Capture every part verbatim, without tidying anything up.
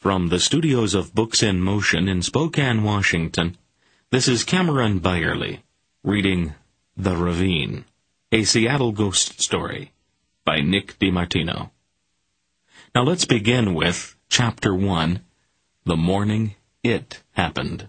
From the studios of Books in Motion in Spokane, Washington, this is Cameron Byerly, reading The Ravine, a Seattle Ghost Story, by Nick DiMartino. Now let's begin with Chapter one, The Morning It Happened.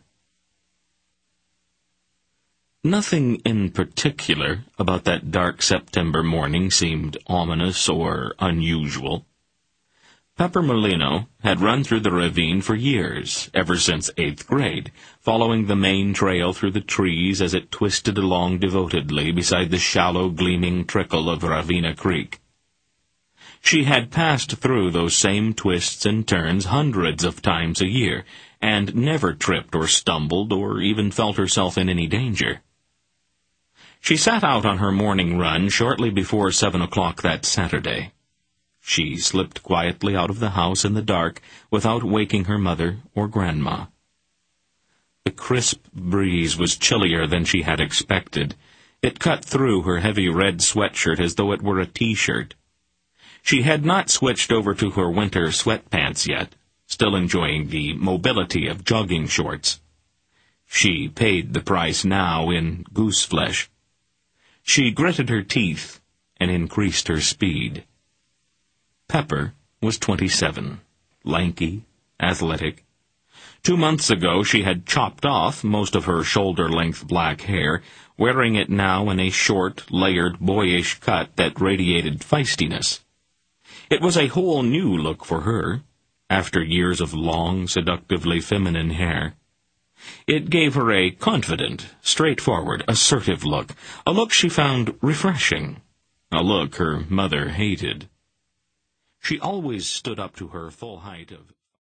Nothing in particular about that dark September morning seemed ominous or unusual. Pepper Molino had run through the ravine for years, ever since eighth grade, following the main trail through the trees as it twisted along devotedly beside the shallow, gleaming trickle of Ravina Creek. She had passed through those same twists and turns hundreds of times a year, and never tripped or stumbled or even felt herself in any danger. She sat out on her morning run shortly before seven o'clock that Saturday. She slipped quietly out of the house in the dark without waking her mother or grandma. The crisp breeze was chillier than she had expected. It cut through her heavy red sweatshirt as though it were a T-shirt. She had not switched over to her winter sweatpants yet, still enjoying the mobility of jogging shorts. She paid the price now in goose flesh. She gritted her teeth and increased her speed. Pepper was twenty-seven, lanky, athletic. Two months ago she had chopped off most of her shoulder-length black hair, wearing it now in a short, layered, boyish cut that radiated feistiness. It was a whole new look for her, after years of long, seductively feminine hair. It gave her a confident, straightforward, assertive look, a look she found refreshing, a look her mother hated. She always stood up to her full height of